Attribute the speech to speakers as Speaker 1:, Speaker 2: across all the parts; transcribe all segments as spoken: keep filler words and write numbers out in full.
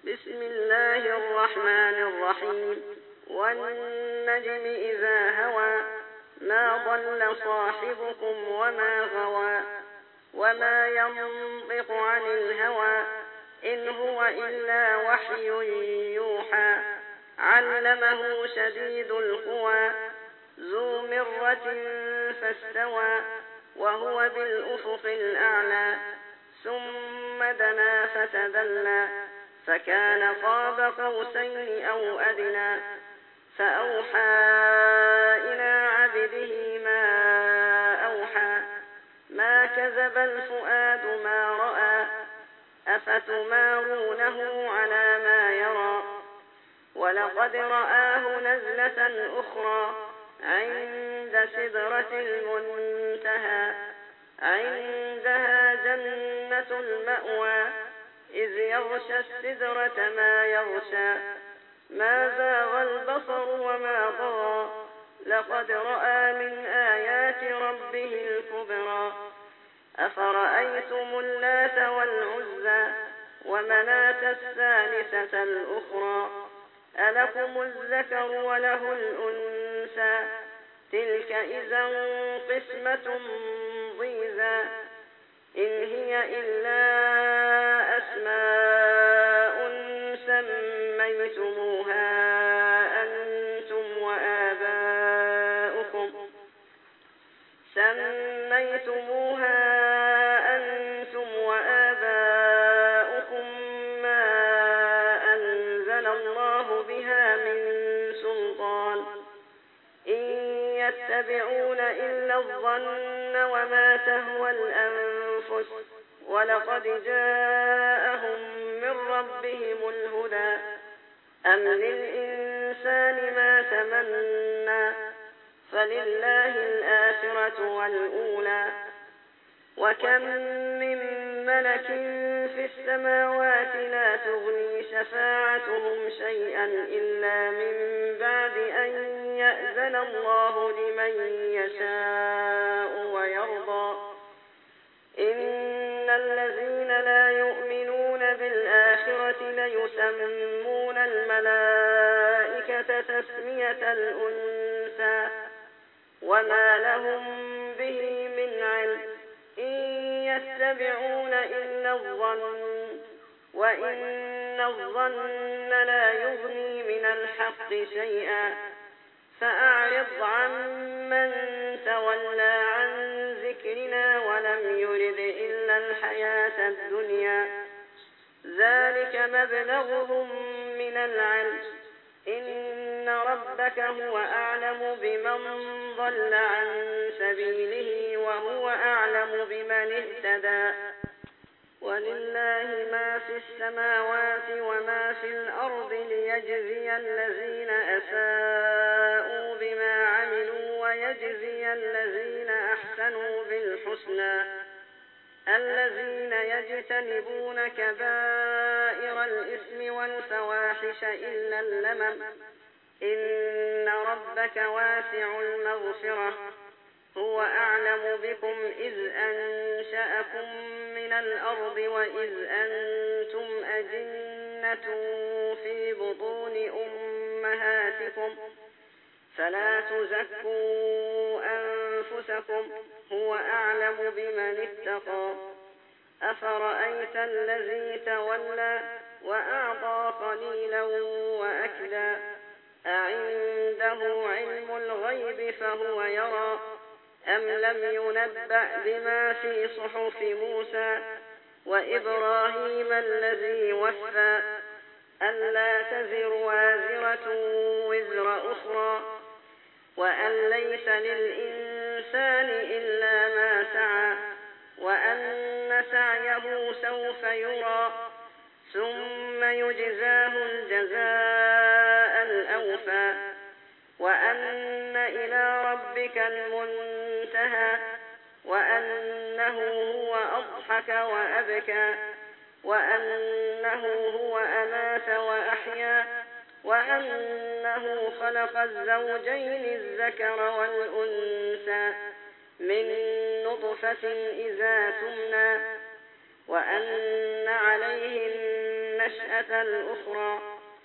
Speaker 1: بسم الله الرحمن الرحيم والنجم إذا هوى ما ضل صاحبكم وما غوى وما ينطق عن الهوى إن هو إلا وحي يوحى علمه شديد القوى ذو مرة فاستوى وهو بالأفق الأعلى ثم دنا فتدلى فكان قاب قوسين أو أدنى فأوحى إلى عبده ما أوحى ما كذب الفؤاد ما رأى أفتمارونه على ما يرى ولقد رآه نزلة أخرى عند سدرة المنتهى عندها جنة المأوى إذ يغشى السدرة ما يغشى ما زاغ البصر وما طغى لقد رأى من آيات ربه الكبرى أفرأيتم اللات والعزى ومناة الثالثة الأخرى ألكم الذكر وله الأنثى تلك إذا قسمة ضيزى إن هي إلا أسماء سميتموها أنتم وآباؤكم سميتموها أنتم وآباؤكم ما أنزل الله بها من سلطان إن يتبعون إلا الظن وما تهوى الأنفس ولقد جاءهم من ربهم الهدى أم للإنسان ما تمنى فلله الآخرة والأولى وكم من ملك في السماوات لا تغني شفاعتهم شيئا إلا من بعد أن يأذن الله لمن يشاء ويرضى إن الذين لا يؤمنون بالآخرة ليسمون الملائكة تسمية الأنثى وما لهم به من علم إن يتبعون إلا الظن وإن الظن لا يغني من الحق شيئا فأعرض عن من تولى عن ذكرنا ولم يرد إلا الحياة الدنيا ذلك مبلغهم من العلم إن ربك هو أعلم بمن ضل عن سبيله وهو أعلم بمن اهتدى ولله ما في السماوات وما في الأرض ليجزي الذين أساءوا بما عملوا ويجزي الذين أحسنوا بالحسنى الذين يجتنبون كبائر الإثم والفواحش إلا اللمم إن ربك واسع المغفرة هو أعلم بكم إذ أنشأكم من الأرض وإذ أنتم أجنة في بطون أمهاتكم فلا تزكوا أنفسكم هو أعلم بمن اتقى أفرأيت الذي تولى وأعطى قليلا وأكدا أعنده علم الغيب فهو يرى أم لم ينبأ بما في صحف موسى وإبراهيم الذي وفى ألا تزر وازرة وزر أخرى وأن ليس للإنسان إلا ما سعى وأن سعيه سوف يرى ثم يجزاه الجزاء الأوفى وأن إلى ربك المنتهى وأنه هو أضحك وأبكى وأنه هو أمات وأحيا وأنه خلق الزوجين الذكر والأنثى من نطفة إذا تمنى وأن عليه النشأة الأخرى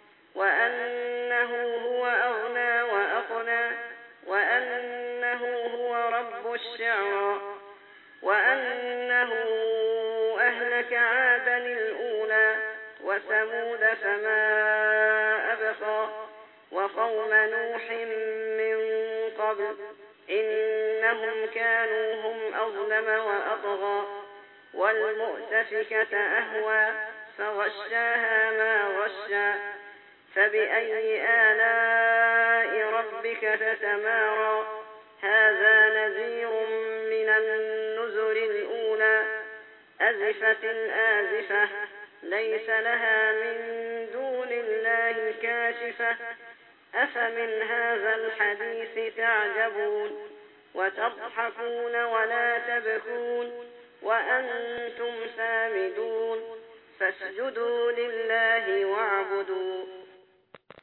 Speaker 1: وأنه هو أغنى وأقنى وأنه هو رب الشعرى وأنه أهلك عادا الأولى وثمود فما أبقى وقوم نوح من قبل إنهم كانوا هم أظلم وأطغى والمؤتفكة أهوى فغشاها ما غشى فبأي آلاء ربك تتمارى هذا نذير من النذر الأولى أزفت الآزفة ليس لها من دون الله كاشفة أفمن هذا الحديث تعجبون وتضحكون ولا تبكون وأنتم سامدون فاسجدوا لله